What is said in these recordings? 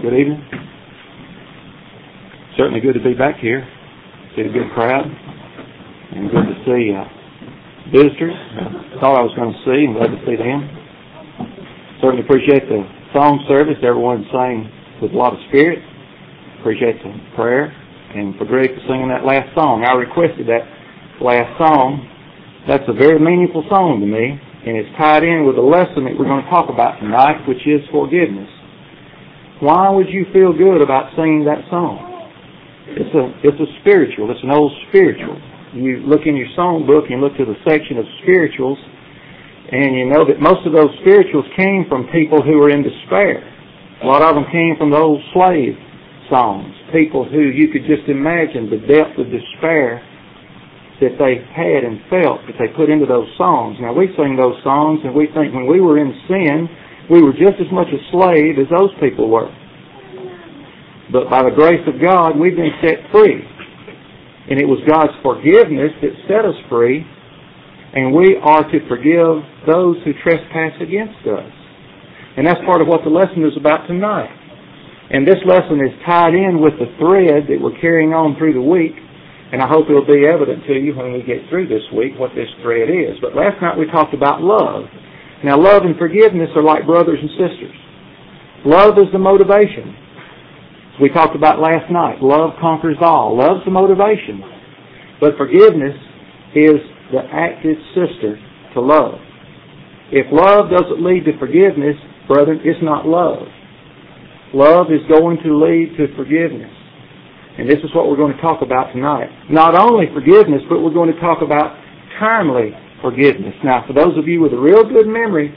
Good evening. Certainly good to be back here. See a good crowd. And good to see visitors. Thought I was going to see, and glad to see them. Certainly appreciate the song service. Everyone sang with a lot of spirit. Appreciate the prayer. And for Greg for singing that last song. I requested that last song. That's a very meaningful song to me. And it's tied in with the lesson that we're going to talk about tonight, which is forgiveness. Why would you feel good about singing that song? It's a spiritual. It's an old spiritual. You look in your song book and look to the section of spirituals, and you know that most of those spirituals came from people who were in despair. A lot of them came from the old slave songs. People who you could just imagine the depth of despair that they had and felt that they put into those songs. Now, we sing those songs and we think when we were in sin, we were just as much a slave as those people were. But by the grace of God, we've been set free. And it was God's forgiveness that set us free, and we are to forgive those who trespass against us. And that's part of what the lesson is about tonight. And this lesson is tied in with the thread that we're carrying on through the week. And I hope it'll be evident to you when we get through this week what this thread is. But last night we talked about love. Now love and forgiveness are like brothers and sisters. Love is the motivation. As we talked about last night, love conquers all. Love's the motivation. But forgiveness is the active sister to love. If love doesn't lead to forgiveness, brethren, it's not love. Love is going to lead to forgiveness. And this is what we're going to talk about tonight. Not only forgiveness, but we're going to talk about timely forgiveness. Now, for those of you with a real good memory,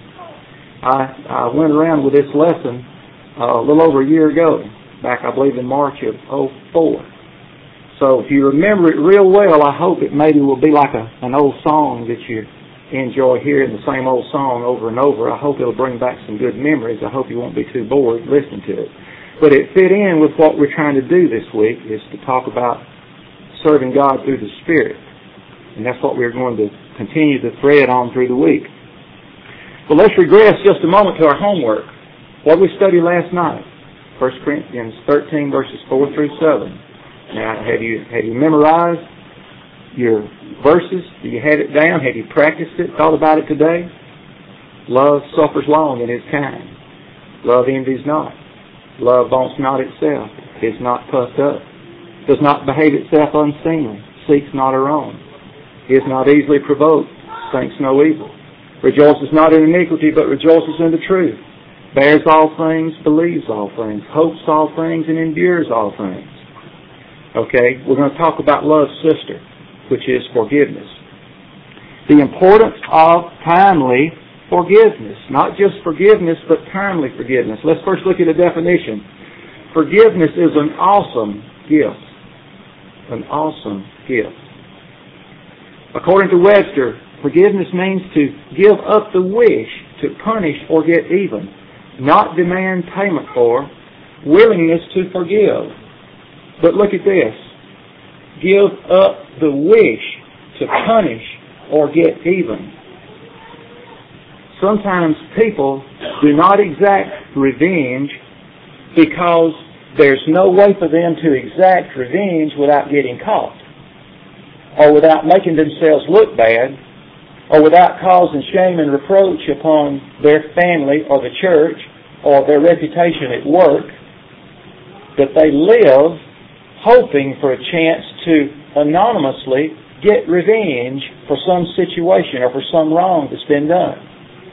I went around with this lesson a little over a year ago, back I believe in March of 2004. So if you remember it real well, I hope it maybe will be like an old song that you enjoy hearing the same old song over and over. I hope it'll bring back some good memories. I hope you won't be too bored listening to it. But it fit in with what we're trying to do this week, is to talk about serving God through the Spirit. And that's what we're going to continue to thread on through the week. But let's regress just a moment to our homework. What we studied last night, 1 Corinthians 13, verses 4 through 7. Now, have you memorized your verses? Do you have it down? Have you practiced it? Thought about it today? Love suffers long and is kind. Love envies not. Love vaunts not itself, is not puffed up, does not behave itself unseemly, seeks not her own, is not easily provoked, thinks no evil, rejoices not in iniquity, but rejoices in the truth, bears all things, believes all things, hopes all things, and endures all things. Okay, we're going to talk about love's sister, which is forgiveness. The importance of timely forgiveness. Not just forgiveness, but timely forgiveness. Let's first look at a definition. Forgiveness is an awesome gift. An awesome gift. According to Webster, forgiveness means to give up the wish to punish or get even, not demand payment for, willingness to forgive. But look at this. Give up the wish to punish or get even. Sometimes people do not exact revenge because there's no way for them to exact revenge without getting caught, or without making themselves look bad, or without causing shame and reproach upon their family or the church or their reputation at work. That they live hoping for a chance to anonymously get revenge for some situation or for some wrong that's been done.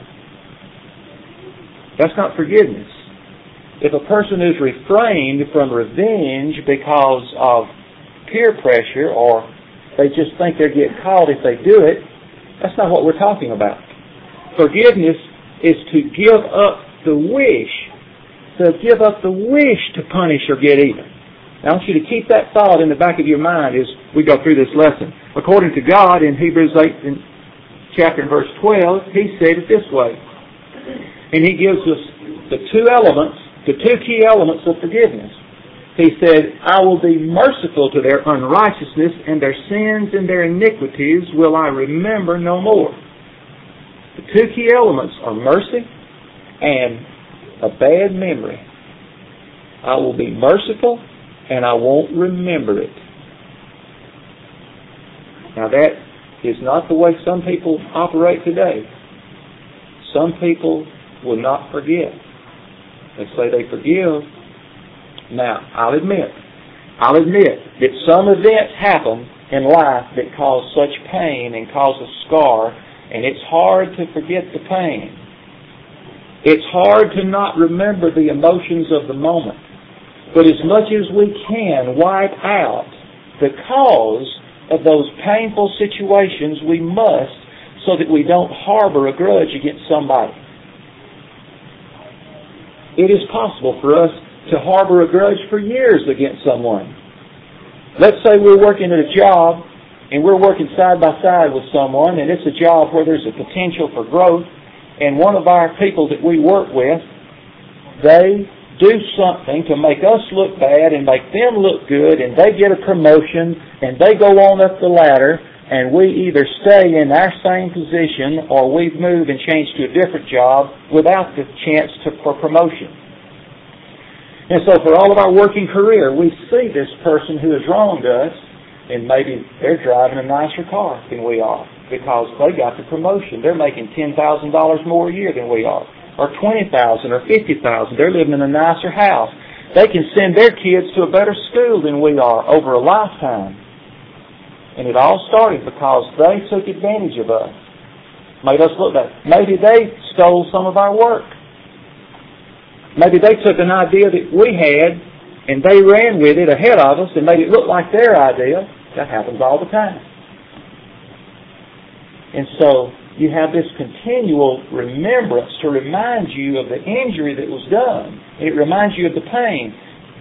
That's not forgiveness. If a person is refrained from revenge because of peer pressure, or they just think they'll get caught if they do it, that's not what we're talking about. Forgiveness is to give up the wish, to punish or get even. Now, I want you to keep that thought in the back of your mind as we go through this lesson. According to God, in Hebrews 8, chapter and verse 12, He said it this way. And He gives us the two key elements of forgiveness. He said, I will be merciful to their unrighteousness, and their sins and their iniquities will I remember no more. The two key elements are mercy and a bad memory. I will be merciful, and I won't remember it. Now that is not the way some people operate today. Some people will not forget. They say they forgive. Now, I'll admit that some events happen in life that cause such pain and cause a scar, and it's hard to forget the pain. It's hard to not remember the emotions of the moment. But as much as we can wipe out the cause of those painful situations, we must, so that we don't harbor a grudge against somebody. It is possible for us to harbor a grudge for years against someone. Let's say we're working at a job and we're working side by side with someone, and it's a job where there's a potential for growth, and one of our people that we work with, they do something to make us look bad and make them look good, and they get a promotion and they go on up the ladder, and we either stay in our same position or we move and change to a different job without the chance for promotion. And so for all of our working career, we see this person who has wronged us, and maybe they're driving a nicer car than we are because they got the promotion. They're making $10,000 more a year than we are, or $20,000 or $50,000. They're living in a nicer house. They can send their kids to a better school than we are over a lifetime. And it all started because they took advantage of us, made us look bad. Maybe they stole some of our work. Maybe they took an idea that we had and they ran with it ahead of us and made it look like their idea. That happens all the time. And so you have this continual remembrance to remind you of the injury that was done. And it reminds you of the pain.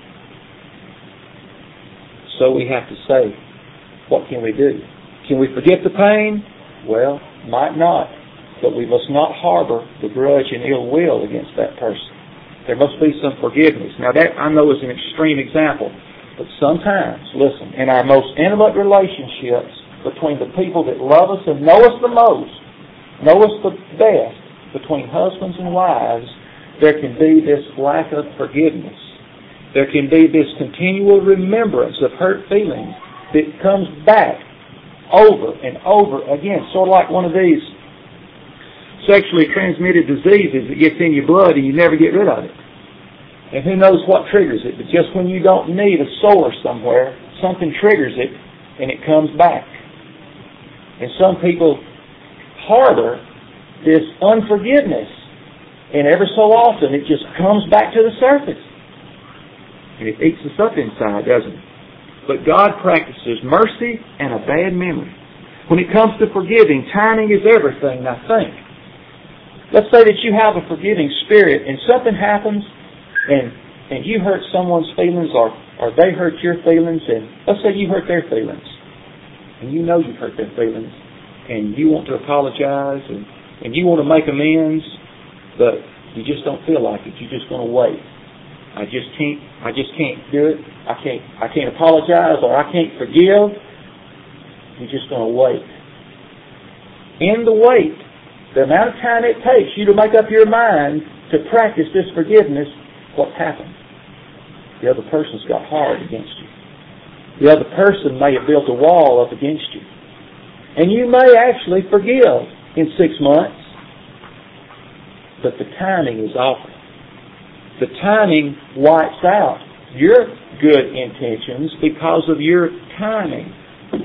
So we have to say, what can we do? Can we forget the pain? Well, might not. But we must not harbor the grudge and ill will against that person. There must be some forgiveness. Now that I know is an extreme example. But sometimes, listen, in our most intimate relationships between the people that love us and know us the most, know us the best, between husbands and wives, there can be this lack of forgiveness. There can be this continual remembrance of hurt feelings that comes back over and over again. Sort of like one of these sexually transmitted diseases that gets in your blood and you never get rid of it. And who knows what triggers it, but just when you don't need a sore somewhere, something triggers it and it comes back. And some people harbor this unforgiveness, and every so often it just comes back to the surface. And it eats us up inside, doesn't it? But God practices mercy and a bad memory. When it comes to forgiving, timing is everything. Now think. Let's say that you have a forgiving spirit and something happens and you hurt someone's feelings or they hurt your feelings, and let's say you hurt their feelings. And you know you've hurt their feelings and you want to apologize and you want to make amends, but you just don't feel like it. You're just going to wait. I just can't do it. I can't apologize, or I can't forgive. You're just going to wait. In the wait, the amount of time it takes you to make up your mind to practice this forgiveness, what's happened? The other person's got hard against you. The other person may have built a wall up against you. And you may actually forgive in 6 months, but the timing is off. The timing wipes out your good intentions because of your timing.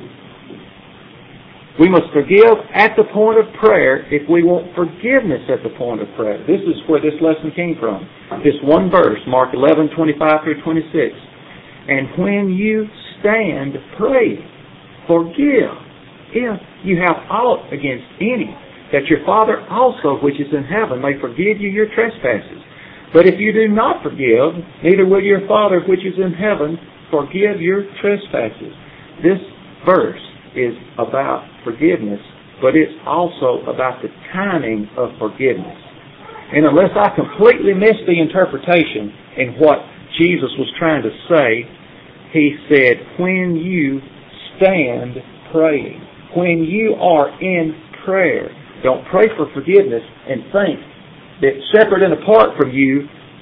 We must forgive at the point of prayer if we want forgiveness at the point of prayer. This is where this lesson came from. This one verse, Mark 11:25 through 26. And when you stand praying, forgive if you have aught against any, that your Father also which is in heaven may forgive you your trespasses. But if you do not forgive, neither will your Father which is in heaven forgive your trespasses. This verse is about forgiveness, but it's also about the timing of forgiveness. And unless I completely missed the interpretation in what Jesus was trying to say, He said, when you stand praying, when you are in prayer, don't pray for forgiveness and think that separate and apart from you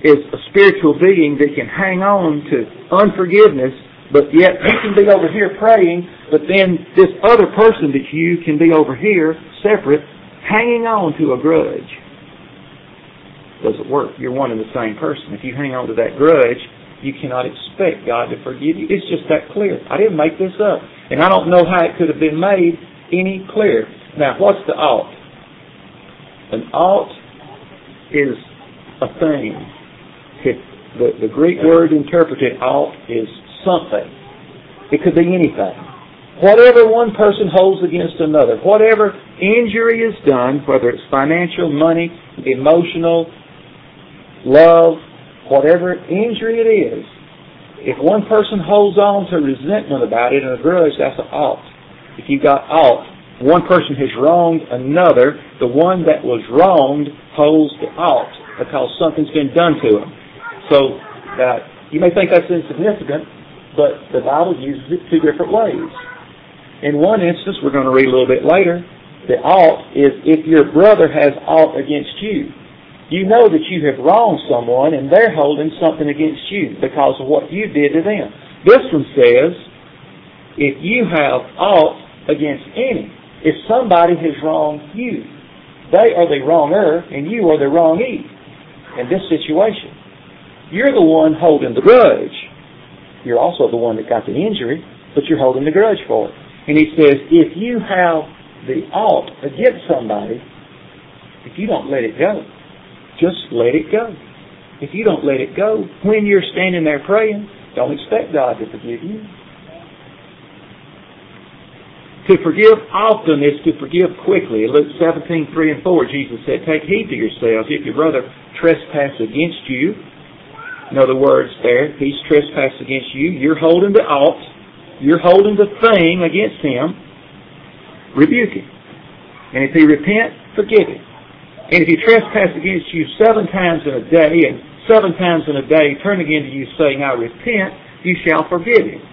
is a spiritual being that can hang on to unforgiveness, but yet he can be over here praying, but then this other person that you can be over here, separate, hanging on to a grudge. Doesn't work. You're one and the same person. If you hang on to that grudge, you cannot expect God to forgive you. It's just that clear. I didn't make this up. And I don't know how it could have been made any clearer. Now, what's the ought? An ought is a thing. The Greek word interpreted ought is something. It could be anything. Whatever one person holds against another, whatever injury is done, whether it's financial, money, emotional, love, whatever injury it is, if one person holds on to resentment about it and a grudge, that's an ought. If you got ought, one person has wronged another, the one that was wronged holds the ought because something's been done to him. So you may think that's insignificant, but the Bible uses it two different ways. In one instance, we're going to read a little bit later, the ought is if your brother has ought against you. You know that you have wronged someone and they're holding something against you because of what you did to them. This one says, if you have ought against any, if somebody has wronged you, they are the wronger and you are the wrongee in this situation. You're the one holding the grudge. You're also the one that got the injury, but you're holding the grudge for it. And he says, if you have the ought against somebody, if you don't let it go, just let it go. If you don't let it go, when you're standing there praying, don't expect God to forgive you. To forgive often is to forgive quickly. In Luke 17:3 and 4, Jesus said, take heed to yourselves. If your brother trespass against you, in other words there, he's trespassed against you, you're holding the ought, you're holding the thing against him, rebuke him. And if he repent, forgive him. And if he trespass against you 7 times in a day, and 7 times in a day turn again to you saying, I repent, you shall forgive him.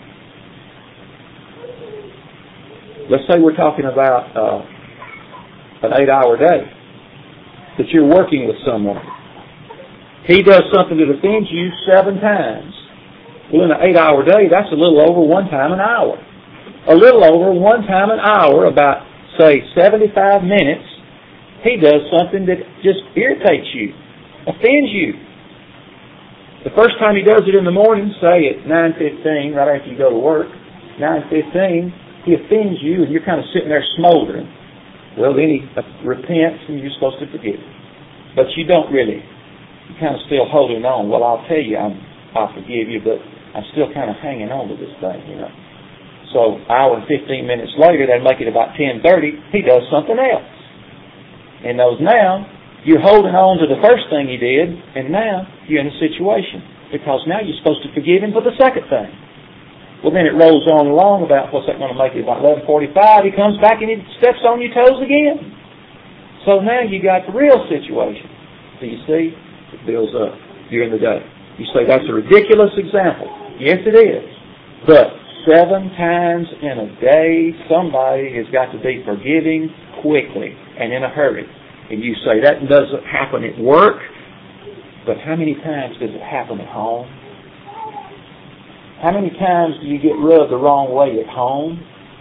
Let's say we're talking about an 8-hour day, that you're working with someone. He does something that offends you 7 times. Well, in an 8-hour day, that's a little over 1 time an hour. A little over 1 time an hour, about, say, 75 minutes, he does something that just irritates you, offends you. The first time he does it in the morning, say at 9:15, right after you go to work, 9:15, he offends you and you're kind of sitting there smoldering. Well, then he repents and you're supposed to forgive him. But you don't really. You're kind of still holding on. Well, I'll tell you, I'll forgive you, but I'm still kind of hanging on to this thing, you know. So, hour and 15 minutes later, that'll make it about 10:30, he does something else. And those now, you're holding on to the first thing he did, and now you're in a situation. Because now you're supposed to forgive him for the second thing. Well, then it rolls on along about, what's that going to make it, about 11:45, he comes back and he steps on your toes again. So now you got the real situation. So you see, it builds up during the day. You say, that's a ridiculous example. Yes, it is. But 7 times in a day, somebody has got to be forgiving quickly and in a hurry. And you say, that doesn't happen at work, but how many times does it happen at home? How many times do you get rubbed the wrong way at home?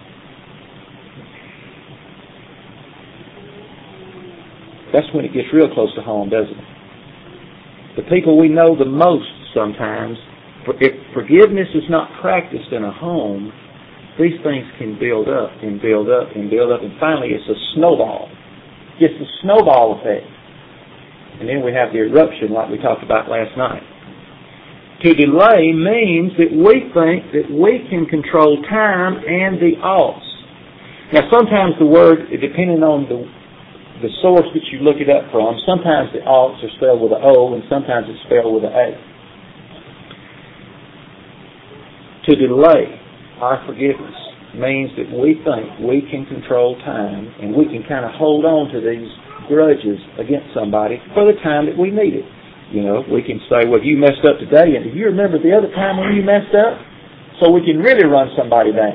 That's when it gets real close to home, doesn't it? The people we know the most sometimes, if forgiveness is not practiced in a home, these things can build up and build up and build up, and finally it's a snowball. It's a snowball effect. And then we have the eruption like we talked about last night. To delay means that we think that we can control time and the oughts. Now sometimes the word, depending on the source that you look it up from, sometimes the oughts are spelled with an O and sometimes it's spelled with an A. To delay our forgiveness means that we think we can control time and we can kind of hold on to these grudges against somebody for the time that we need it. You know, we can say, well, you messed up today, and do you remember the other time when you messed up? So we can really run somebody down.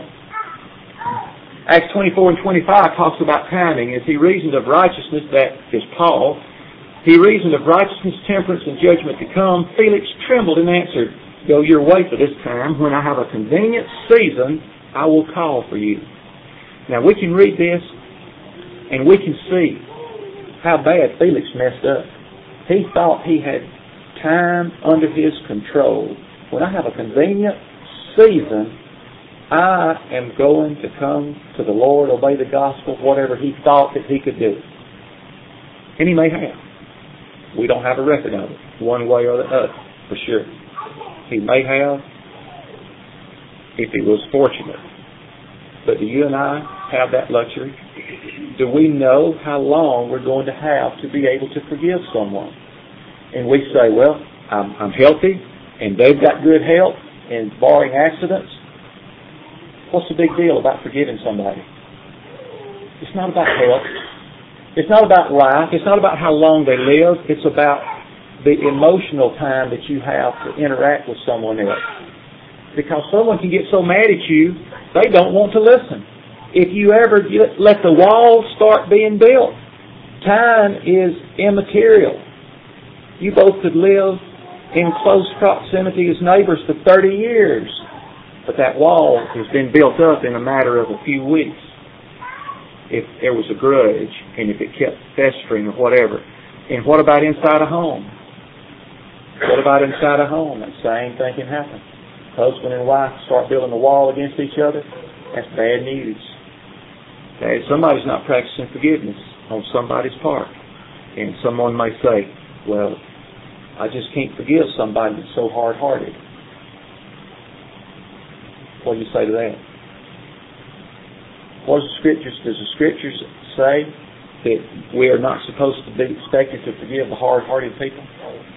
Acts 24 and 25 talks about timing. As he reasoned of righteousness, that is Paul, He reasoned of righteousness, temperance, and judgment to come. Felix trembled and answered, Go your way for this time. When I have a convenient season, I will call for you. Now we can read this and we can see how bad Felix messed up. He thought he had time under his control. When I have a convenient season, I am going to come to the Lord, obey the gospel, whatever he thought that he could do. And he may have. We don't have a record of it, one way or the other, for sure. He may have, if he was fortunate. But do you and I have that luxury? Do we know how long we're going to have to be able to forgive someone? And we say, well, I'm healthy, and they've got good health, and barring accidents, what's the big deal about forgiving somebody? It's not about health. It's not about life. It's not about how long they live. It's about the emotional time that you have to interact with someone else. Because someone can get so mad at you, they don't want to listen. If you ever let the walls start being built, time is immaterial. You both could live in close proximity as neighbors for 30 years, but that wall has been built up in a matter of a few weeks. If there was a grudge, and if it kept festering or whatever. And what about inside a home? What about inside a home? That same thing can happen. Husband and wife start building a wall against each other. That's bad news. Okay, somebody's not practicing forgiveness on somebody's part. And someone may say, well, I just can't forgive somebody that's so hard-hearted. What do you say to that? Does the Scriptures say that we are not supposed to be expected to forgive the hard-hearted people?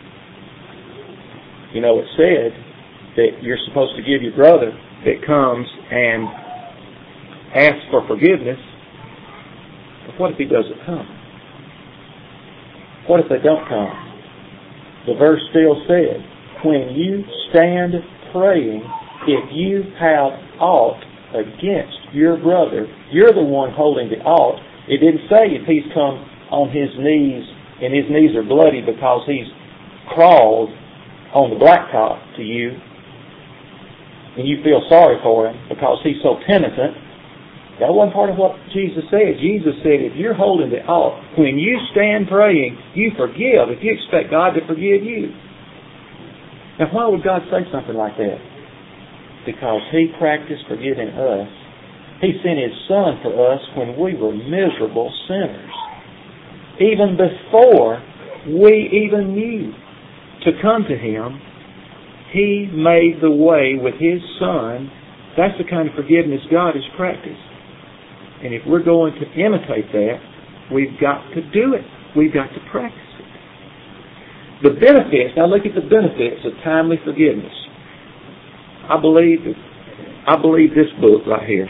You know, it said that you're supposed to give your brother that comes and asks for forgiveness. But what if he doesn't come? What if they don't come? The verse still said, when you stand praying, if you have aught against your brother, you're the one holding the ought. It didn't say if he's come on his knees and his knees are bloody because he's crawled on the blacktop to you and you feel sorry for him because he's so penitent. That wasn't part of what Jesus said. Jesus said if you're holding the ought, when you stand praying, you forgive if you expect God to forgive you. Now why would God say something like that? Because He practiced forgiving us. He sent His Son for us when we were miserable sinners. Even before we even knew to come to Him, He made the way with His Son. That's the kind of forgiveness God has practiced. And if we're going to imitate that, we've got to do it. We've got to practice it. The benefits, now look at the benefits of timely forgiveness. I believe this book right here.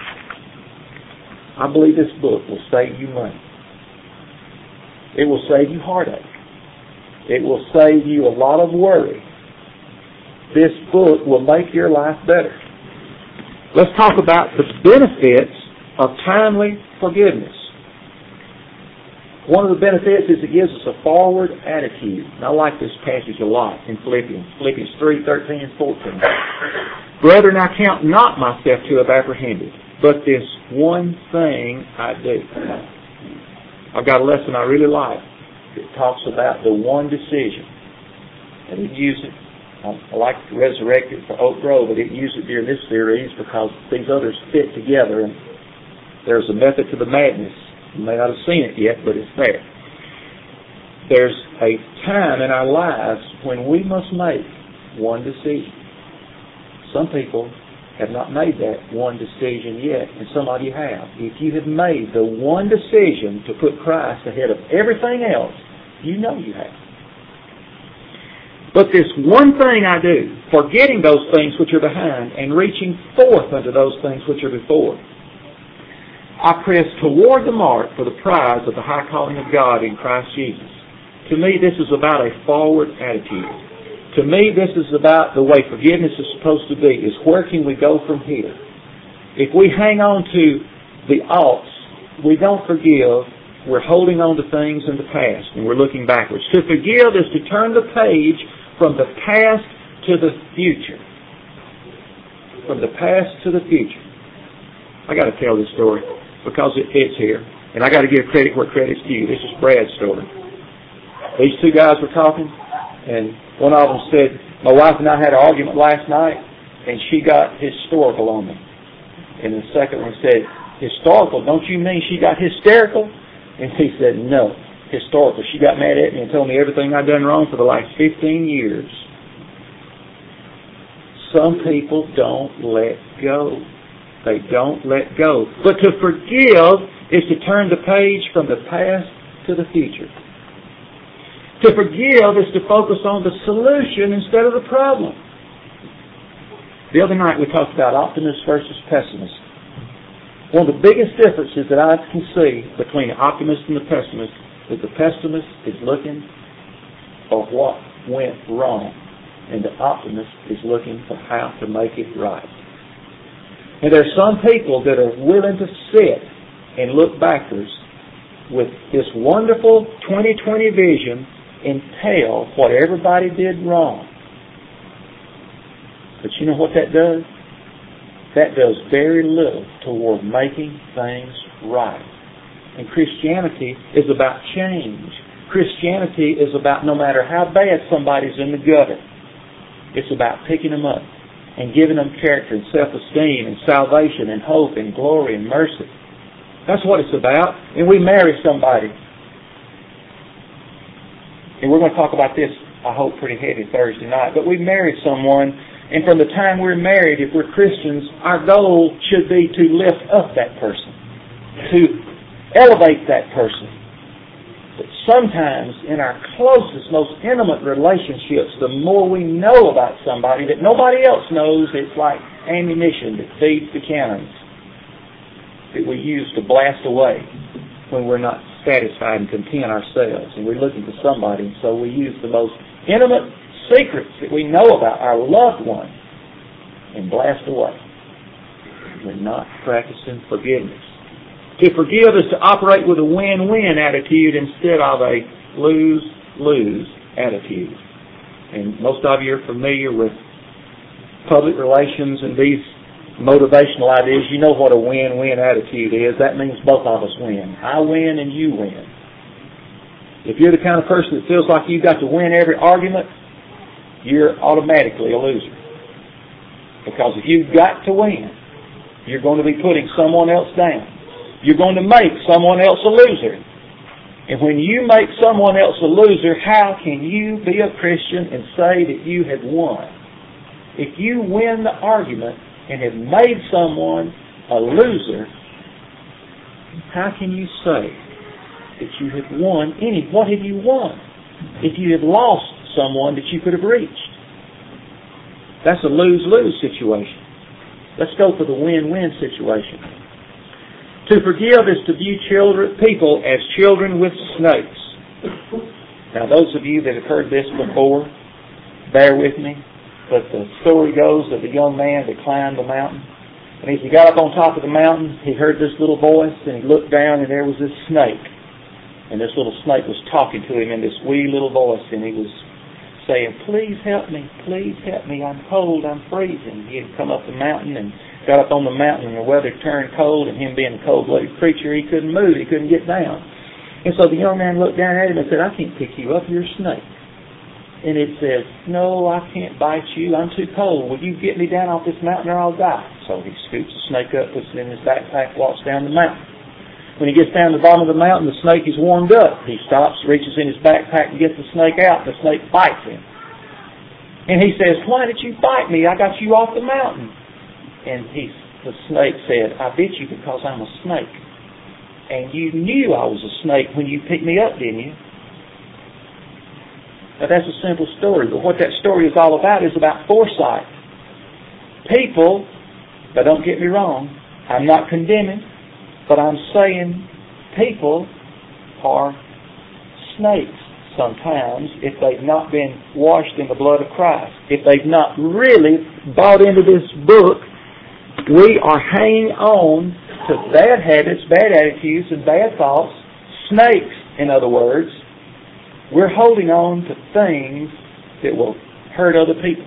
I believe this book will save you money. It will save you heartache. It will save you a lot of worry. This book will make your life better. Let's talk about the benefits of timely forgiveness. One of the benefits is it gives us a forward attitude. And I like this passage a lot in Philippians 3:13 and 14. Brethren, I count not myself to have apprehended, but this one thing I do. I've got a lesson I really like. It talks about the one decision. And it uses it. I like to resurrect it for Oak Grove, but it used it during this series because these others fit together. And there's a method to the madness. You may not have seen it yet, but it's there. There's a time in our lives when we must make one decision. Some people have not made that one decision yet, and some of you have. If you have made the one decision to put Christ ahead of everything else, you know you have. But this one thing I do, forgetting those things which are behind and reaching forth unto those things which are before, I press toward the mark for the prize of the high calling of God in Christ Jesus. To me, this is about a forward attitude. To me, this is about the way forgiveness is supposed to be, is where can we go from here? If we hang on to the oughts, we don't forgive, we're holding on to things in the past and we're looking backwards. To forgive is to turn the page from the past to the future. From the past to the future. I got to tell this story because it fits here. And I got to give credit where credit's due. This is Brad's story. These two guys were talking, and one of them said, my wife and I had an argument last night, and she got historical on me. And the second one said, historical? Don't you mean she got hysterical? And he said, no, historical. She got mad at me and told me everything I'd done wrong for the last 15 years. Some people don't let go. They don't let go. But to forgive is to turn the page from the past to the future. To forgive is to focus on the solution instead of the problem. The other night we talked about optimist versus pessimist. One of the biggest differences that I can see between the optimist and the pessimist is the pessimist is looking for what went wrong, and the optimist is looking for how to make it right. And there are some people that are willing to sit and look backwards with this wonderful 2020 vision and tell what everybody did wrong. But you know what that does? That does very little toward making things right. And Christianity is about change. Christianity is about no matter how bad somebody's in the gutter, it's about picking them up and giving them character and self-esteem and salvation and hope and glory and mercy. That's what it's about. And we marry somebody. And we're going to talk about this, I hope, pretty heavy Thursday night. But we marry someone, and from the time we're married, if we're Christians, our goal should be to lift up that person, to elevate that person. But sometimes in our closest, most intimate relationships, the more we know about somebody that nobody else knows, it's like ammunition that feeds the cannons that we use to blast away when we're not satisfied and content ourselves. And we're looking for somebody, so we use the most intimate secrets that we know about our loved one and blast away. We're not practicing forgiveness. To forgive is to operate with a win-win attitude instead of a lose-lose attitude. And most of you are familiar with public relations and these motivational ideas. You know what a win-win attitude is. That means both of us win. I win and you win. If you're the kind of person that feels like you've got to win every argument, you're automatically a loser. Because if you've got to win, you're going to be putting someone else down. You're going to make someone else a loser. And when you make someone else a loser, how can you be a Christian and say that you have won? If you win the argument and have made someone a loser, how can you say that you have won any? What have you won if you have lost someone that you could have reached? That's a lose-lose situation. Let's go for the win-win situation. To forgive is to view people as children with snakes. Now, those of you that have heard this before, bear with me. But the story goes of a young man that climbed the mountain. And as he got up on top of the mountain, he heard this little voice, and he looked down, and there was this snake. And this little snake was talking to him in this wee little voice, and he was saying, please help me, I'm cold, I'm freezing. He had come up the mountain and got up on the mountain, and the weather turned cold, and him being a cold-blooded creature, he couldn't move, he couldn't get down. And so the young man looked down at him and said, I can't pick you up, you're a snake. And it says, no, I can't bite you, I'm too cold. Will you get me down off this mountain or I'll die? So he scoops the snake up, puts it in his backpack, walks down the mountain. When he gets down to the bottom of the mountain, the snake is warmed up. He stops, reaches in his backpack and gets the snake out, and the snake bites him. And he says, why did you bite me? I got you off the mountain. And the snake said, I bit you because I'm a snake. And you knew I was a snake when you picked me up, didn't you? Now that's a simple story, but what that story is all about is about foresight. People, but don't get me wrong, I'm not condemning, but I'm saying people are snakes sometimes if they've not been washed in the blood of Christ. If they've not really bought into this book, we are hanging on to bad habits, bad attitudes, and bad thoughts, Snakes, in other words, we're holding on to things that will hurt other people.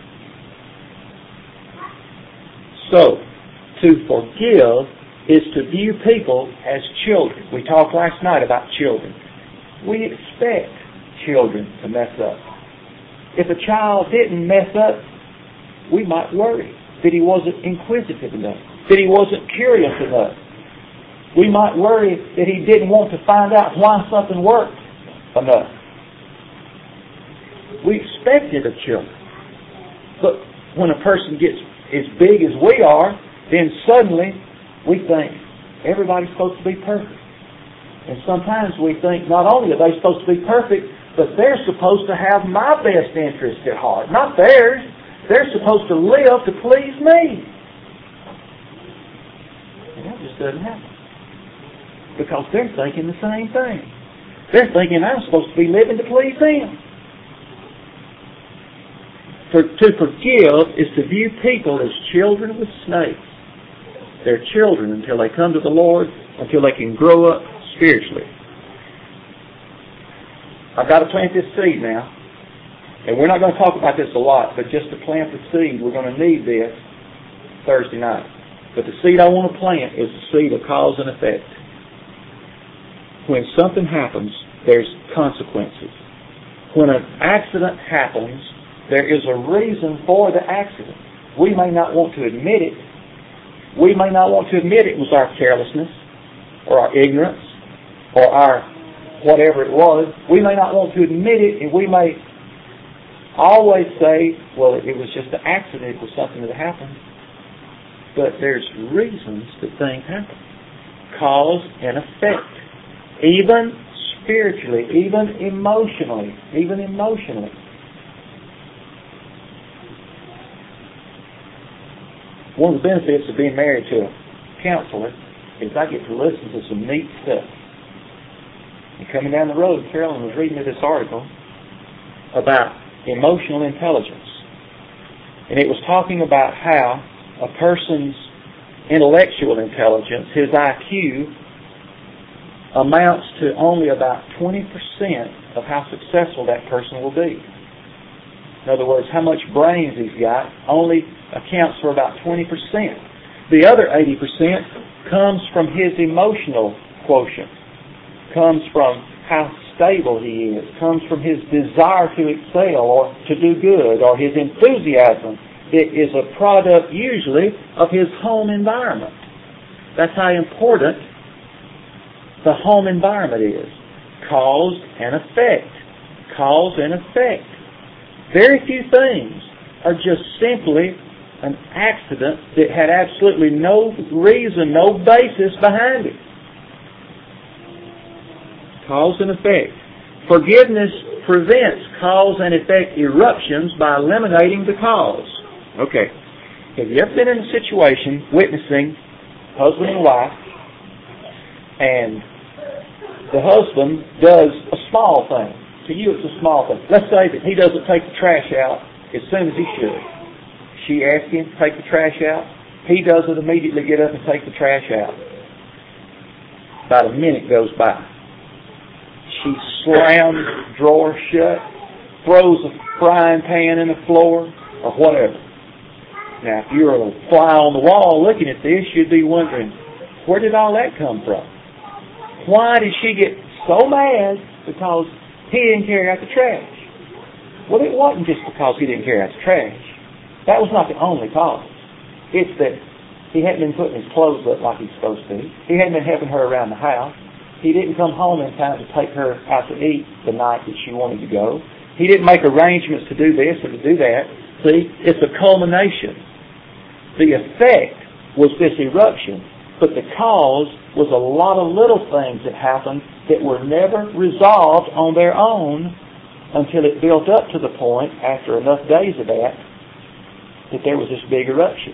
So, to forgive is to view people as children. We talked last night about children. We expect children to mess up. If a child didn't mess up, we might worry that he wasn't inquisitive enough, that he wasn't curious enough. We might worry that he didn't want to find out why something worked enough. We expect it of children. But when a person gets as big as we are, then suddenly we think everybody's supposed to be perfect. And sometimes we think not only are they supposed to be perfect, but they're supposed to have my best interest at heart, not theirs. They're supposed to live to please me. And that just doesn't happen. Because they're thinking the same thing. They're thinking I'm supposed to be living to please them. To forgive is to view people as children with snakes. They're children until they come to the Lord, until they can grow up spiritually. I've got to plant this seed now. And we're not going to talk about this a lot, but just to plant the seed, we're going to need this Thursday night. But the seed I want to plant is the seed of cause and effect. When something happens, there's consequences. When an accident happens, there is a reason for the accident. We may not want to admit it. We may not want to admit it was our carelessness or our ignorance or our whatever it was. We may not want to admit it, and we may always say, well, it was just an accident. It was something that happened. But there's reasons that things happen. Cause and effect. Even spiritually, even emotionally. One of the benefits of being married to a counselor is I get to listen to some neat stuff. And coming down the road, Carolyn was reading me this article about emotional intelligence. And it was talking about how a person's intellectual intelligence, his IQ, amounts to only about 20% of how successful that person will be. In other words, how much brains he's got only accounts for about 20%. The other 80% comes from his emotional quotient, comes from how stable he is, comes from his desire to excel or to do good, or his enthusiasm. It is a product usually of his home environment. That's how important the home environment is. Cause and effect. Cause and effect. Very few things are just simply an accident that had absolutely no reason, no basis behind it. Cause and effect. Forgiveness prevents cause and effect eruptions by eliminating the cause. Okay. Have you ever been in a situation witnessing husband and wife, and the husband does a small thing? To you it's a small thing. Let's say that he doesn't take the trash out as soon as he should. She asks him to take the trash out. He doesn't immediately get up and take the trash out. About a minute goes by. She slams the drawer shut, throws a frying pan in the floor, or whatever. Now, if you're a fly on the wall looking at this, you'd be wondering, where did all that come from? Why did she get so mad because he didn't carry out the trash? Well, it wasn't just because he didn't carry out the trash. That was not the only cause. It's that he hadn't been putting his clothes up like he's supposed to. He hadn't been helping her around the house. He didn't come home in time to take her out to eat the night that she wanted to go. He didn't make arrangements to do this or to do that. See, it's a culmination. The effect was this eruption, but the cause was a lot of little things that happened that were never resolved on their own until it built up to the point, after enough days of that there was this big eruption.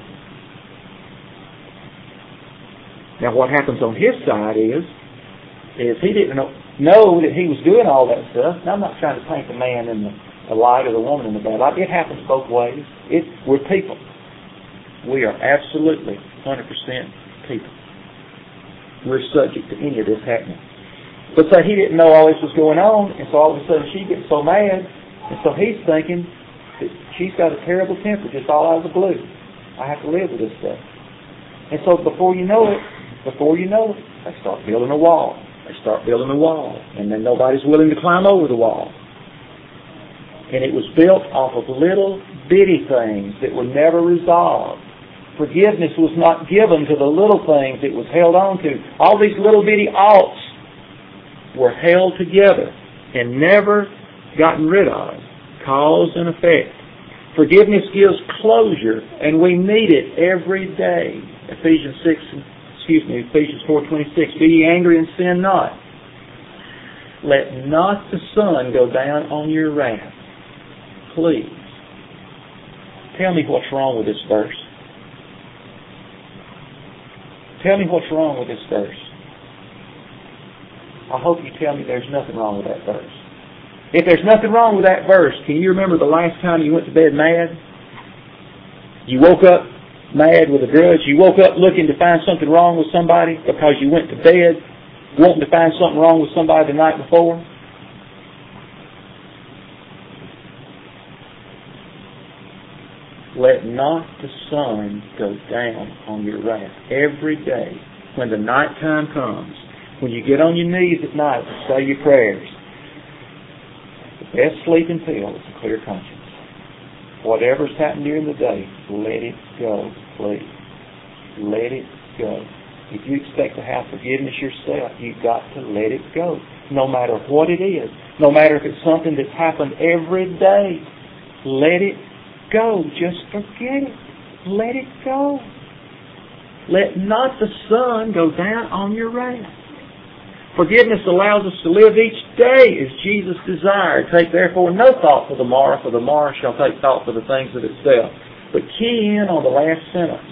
Now what happens on his side is he didn't know that he was doing all that stuff. Now I'm not trying to paint the man in the light or the woman in the bad light. It happens both ways. We're people. We are absolutely 100% people. We're subject to any of this happening. But say he didn't know all this was going on, and so all of a sudden she gets so mad, and so he's thinking that she's got a terrible temper just all out of the blue. I have to live with this stuff. And so before you know it, they start building a wall. And then nobody's willing to climb over the wall. And it was built off of little bitty things that were never resolved. Forgiveness was not given to the little things it was held on to. All these little bitty oughts were held together and never gotten rid of. Cause and effect. Forgiveness gives closure, and we need it every day. Ephesians 4:26. Be ye angry and sin not. Let not the sun go down on your wrath. Please. Tell me what's wrong with this verse. Tell me what's wrong with this verse. I hope you tell me there's nothing wrong with that verse. If there's nothing wrong with that verse, can you remember the last time you went to bed mad? You woke up mad with a grudge. You woke up looking to find something wrong with somebody because you went to bed wanting to find something wrong with somebody the night before. Let not the sun go down on your wrath. Every day, when the night time comes, when you get on your knees at night and say your prayers, the best sleeping pill is a clear conscience. Whatever's happened during the day, let it go, please. Let it go. If you expect to have forgiveness yourself, you've got to let it go. No matter what it is. No matter if it's something that's happened every day. Let it go. Just forget it. Let it go. Let not the sun go down on your wrath. Forgiveness allows us to live each day as Jesus desired. Take therefore no thought for the morrow shall take thought for the things of itself. But key in on the last sentence.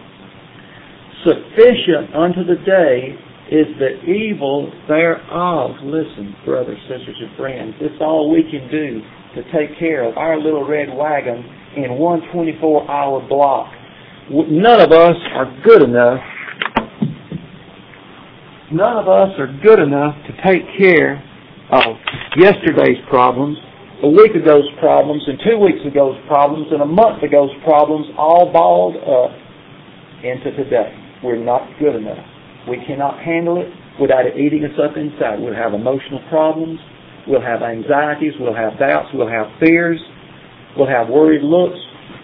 Sufficient unto the day is the evil thereof. Listen, brothers, sisters, and friends, it's all we can do to take care of our little red wagon in one 24-hour block. None of us are good enough. None of us are good enough to take care of yesterday's problems, a week ago's problems, and 2 weeks ago's problems, and a month ago's problems, all balled up into today. We're not good enough. We cannot handle it without it eating us up inside. We'll have emotional problems. We'll have anxieties. We'll have doubts. We'll have fears. We'll have worried looks.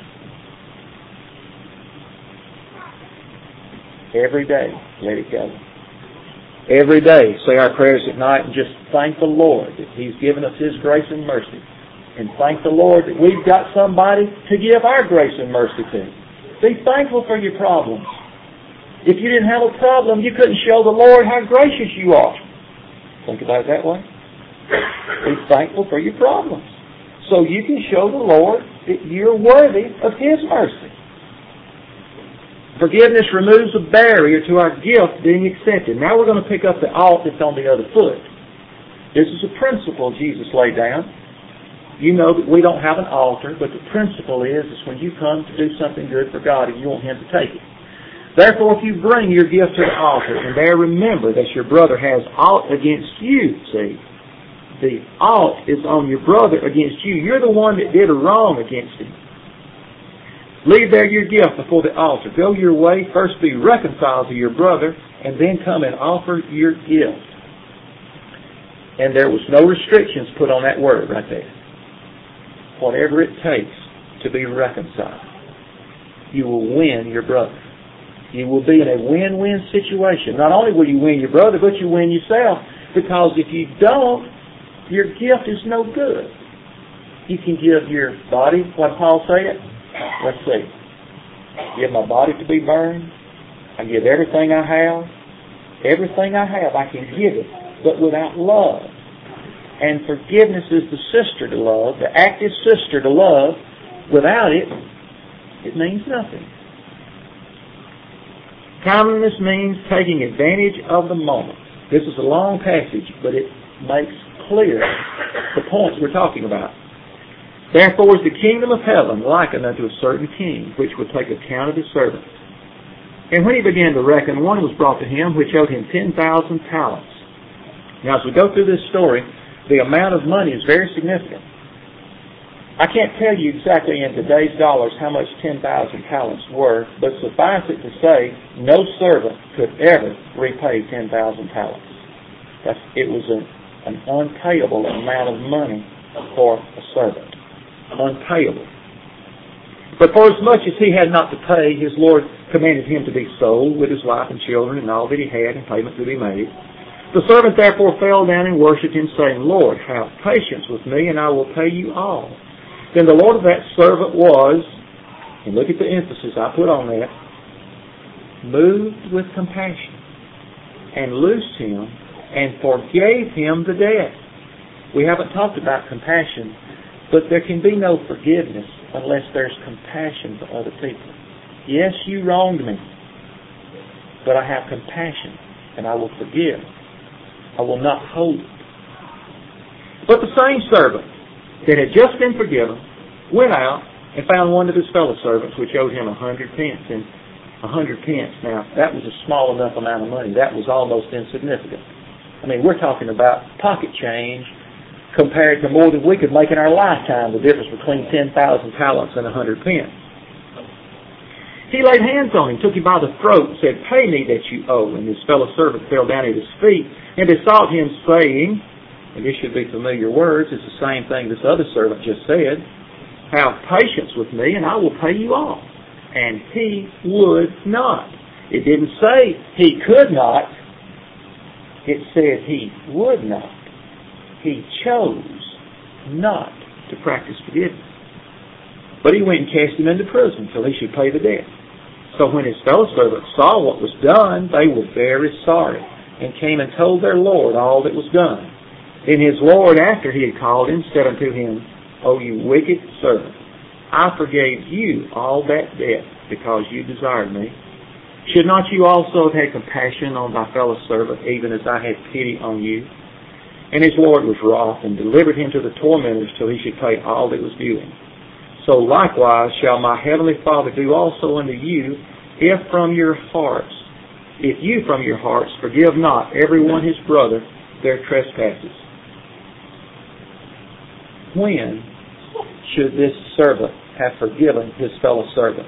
Every day, let it go. Every day, say our prayers at night and just thank the Lord that He's given us His grace and mercy. And thank the Lord that we've got somebody to give our grace and mercy to. Be thankful for your problems. If you didn't have a problem, you couldn't show the Lord how gracious you are. Think about it that way. Be thankful for your problems. So you can show the Lord that you're worthy of His mercy. Forgiveness removes a barrier to our gift being accepted. Now we're going to pick up the ought that's on the other foot. This is a principle Jesus laid down. You know that we don't have an altar, but the principle is when you come to do something good for God and you want Him to take it. Therefore, if you bring your gift to the altar and there remember that your brother has ought against you, see, the ought is on your brother against you. You're the one that did a wrong against him. Leave there your gift before the altar. Go your way. First be reconciled to your brother, and then come and offer your gift. And there was no restrictions put on that word right there. Whatever it takes to be reconciled, you will win your brother. You will be in a win-win situation. Not only will you win your brother, but you win yourself. Because if you don't, your gift is no good. You can give your body, what Paul said. Let's see. Give my body to be burned. I give everything I have. Everything I have, I can give it, but without love. And forgiveness is the sister to love, the active sister to love. Without it, it means nothing. Kindness means taking advantage of the moment. This is a long passage, but it makes clear the points we're talking about. Therefore is the kingdom of heaven likened unto a certain king, which would take account of his servants. And when he began to reckon, one was brought to him, which owed him 10,000 talents. Now, as we go through this story, the amount of money is very significant. I can't tell you exactly in today's dollars how much 10,000 talents were, but suffice it to say, no servant could ever repay 10,000 talents. It was an unpayable amount of money for a servant. Unpayable. But for as much as he had not to pay, his Lord commanded him to be sold with his wife and children and all that he had, and payment to be made. The servant therefore fell down and worshipped him, saying, Lord, have patience with me, and I will pay you all. Then the Lord of that servant was, and look at the emphasis I put on that, moved with compassion, and loosed him, and forgave him the debt. We haven't talked about compassion, but there can be no forgiveness unless there's compassion for other people. Yes, you wronged me, but I have compassion, and I will forgive. I will not hold it. But the same servant that had just been forgiven went out and found one of his fellow servants which owed him 100 pence. And 100 pence, now, that was a small enough amount of money. That was almost insignificant. I mean, we're talking about pocket change compared to more than we could make in our lifetime, the difference between 10,000 talents and 100 pence. He laid hands on him, took him by the throat, and said, Pay me that you owe. And his fellow servant fell down at his feet and besought him, saying, and this should be familiar words, it's the same thing this other servant just said, Have patience with me, and I will pay you all. And he would not. It didn't say he could not. It said he would not. He chose not to practice forgiveness. But he went and cast him into prison till he should pay the debt. So when his fellow servants saw what was done, they were very sorry, and came and told their Lord all that was done. Then his Lord, after he had called him, said unto him, O you wicked servant, I forgave you all that debt, because you desired me. Should not you also have had compassion on thy fellow servant, even as I had pity on you? And his Lord was wroth, and delivered him to the tormentors till he should pay all that was due him. So likewise shall my heavenly Father do also unto you, if you from your hearts forgive not every one his brother their trespasses. When should this servant have forgiven his fellow servant?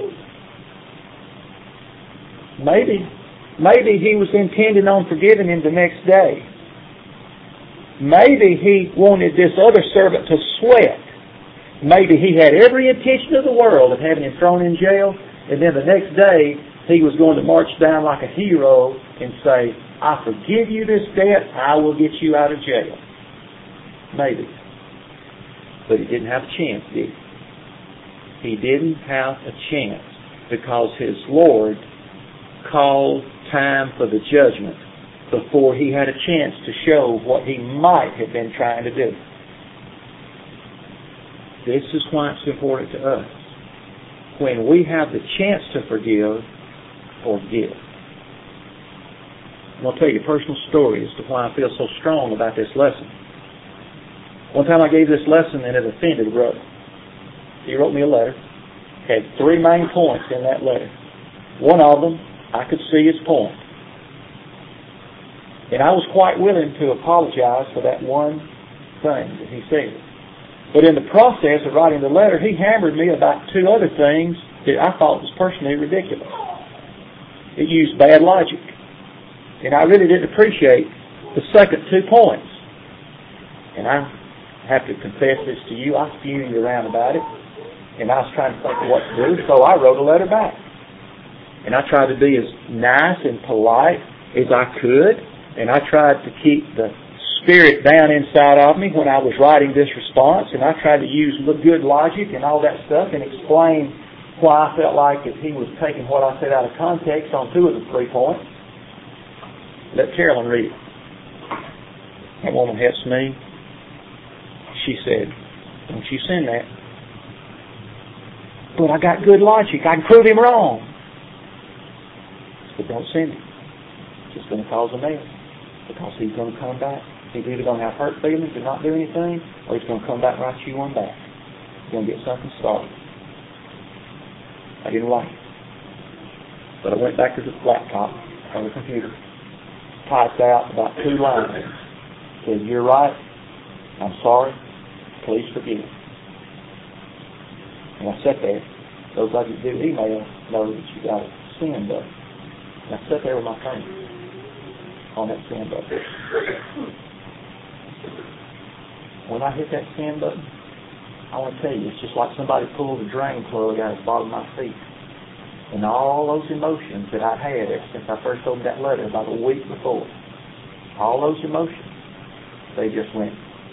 Maybe he was intending on forgiving him the next day. Maybe he wanted this other servant to sweat. Maybe he had every intention of the world of having him thrown in jail, and then the next day he was going to march down like a hero and say, I forgive you this debt, I will get you out of jail. Maybe. But he didn't have a chance, did he? He didn't have a chance because his Lord called time for the judgment before he had a chance to show what he might have been trying to do. This is why it's important to us. When we have the chance to forgive, forgive. I'm going to tell you a personal story as to why I feel so strong about this lesson. One time I gave this lesson and it offended a brother. He wrote me a letter. Had 3 main points in that letter. One of them, I could see his point. And I was quite willing to apologize for that one thing that he said. But in the process of writing the letter, he hammered me about 2 other things that I thought was personally ridiculous. It used bad logic. And I really didn't appreciate the second 2 points. And I have to confess this to you, I fumed around about it, and I was trying to think of what to do, so I wrote a letter back. And I tried to be as nice and polite as I could, and I tried to keep the spirit down inside of me when I was writing this response, and I tried to use good logic and all that stuff and explain why I felt like if he was taking what I said out of context on 2 of the 3 points. Let Carolyn read it. That woman helps me. She said, don't you send that. But I got good logic. I can prove him wrong. But don't send it. It's just going to cause a mess. Because he's going to come back. He's either going to have hurt feelings and not do anything, or he's going to come back and write you one back. He's going to get something started. I didn't like it. But I went back to the laptop on the computer, typed out about 2 lines said, "You're right. I'm sorry. Please forgive." And I sat there. Those of you who do email know that you got a send button. And I sat there with my finger on that send button. When I hit that send button, I want to tell you, it's just like somebody pulled a drain plug out of the bottom of my feet. And all those emotions that I had ever since I first opened that letter about a week before, all those emotions, they just went.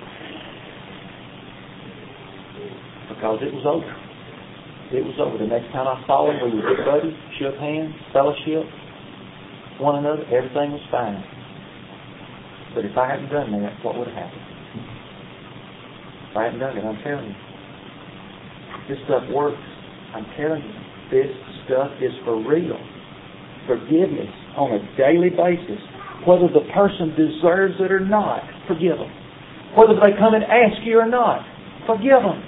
Because it was over. It was over. The next time I saw him, we were good buddies, shook hands, fellowship, one another, everything was fine. But if I hadn't done that, what would have happened? If I hadn't done it, I'm telling you, this stuff works. I'm telling you, this stuff is for real. Forgiveness on a daily basis. Whether the person deserves it or not, forgive them. Whether they come and ask you or not, forgive them.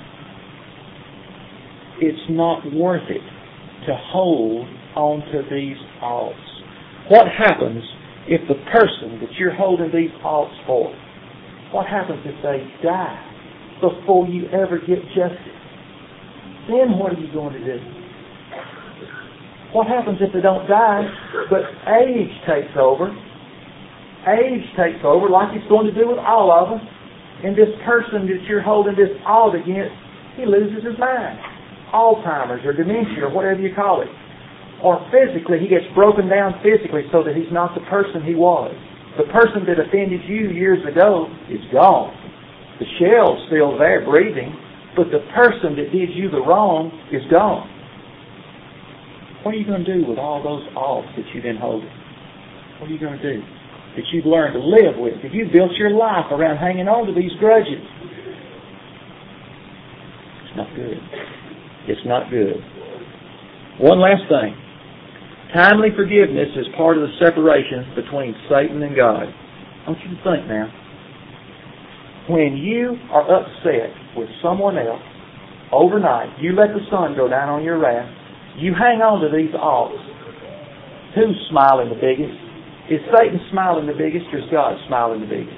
It's not worth it to hold on to these alts. What happens if the person that you're holding these alts for, what happens if they die before you ever get justice? Then what are you going to do? What happens if they don't die, but age takes over? Age takes over like it's going to do with all of us. And this person that you're holding this alt against, he loses his mind. Alzheimer's or dementia or whatever you call it. Or physically, he gets broken down physically so that he's not the person he was. The person that offended you years ago is gone. The shell's still there breathing, but the person that did you the wrong is gone. What are you going to do with all those alts that you've been holding? What are you going to do? That you've learned to live with? That you've built your life around hanging on to these grudges? It's not good. It's not good. One last thing. Timely forgiveness is part of the separation between Satan and God. I want you to think now. When you are upset with someone else overnight, you let the sun go down on your wrath, you hang on to these alts. Who's smiling the biggest? Is Satan smiling the biggest or is God smiling the biggest?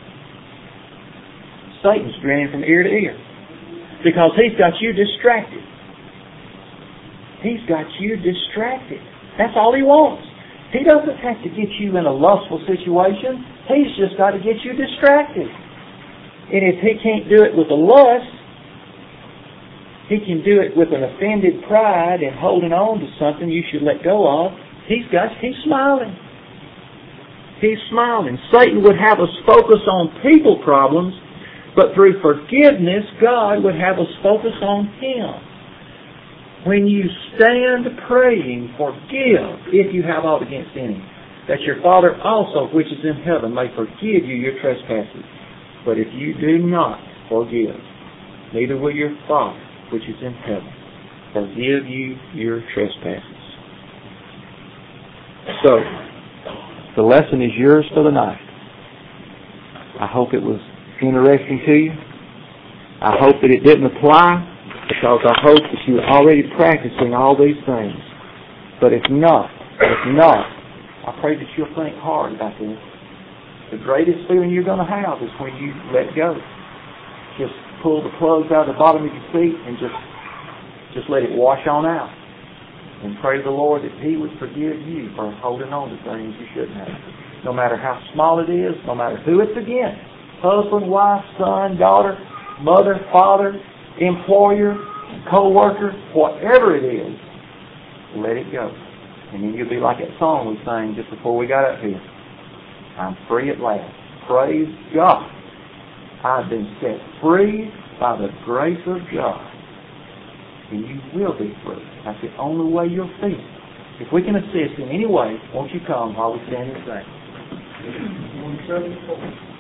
Satan's grinning from ear to ear because he's got you distracted. He's got you distracted. That's all he wants. He doesn't have to get you in a lustful situation. He's just got to get you distracted. And if he can't do it with a lust, he can do it with an offended pride and holding on to something you should let go of. He's smiling. He's smiling. Satan would have us focus on people problems, but through forgiveness, God would have us focus on Him. When you stand praying, forgive if you have aught against any, that your Father also, which is in heaven, may forgive you your trespasses. But if you do not forgive, neither will your Father, which is in heaven, forgive you your trespasses. So, the lesson is yours for the night. I hope it was interesting to you. I hope that it didn't apply, because I hope that you're already practicing all these things. But if not, I pray that you'll think hard about this. The greatest feeling you're going to have is when you let go. Just pull the plugs out of the bottom of your feet and just let it wash on out. And pray to the Lord that He would forgive you for holding on to things you shouldn't have. No matter how small it is, no matter who it's against. Husband, wife, son, daughter, mother, father, employer, co-worker, whatever it is, let it go. And then you'll be like that song we sang just before we got up here. I'm free at last. Praise God. I've been set free by the grace of God. And you will be free. That's the only way you'll feel. If we can assist in any way, won't you come while we stand and sing?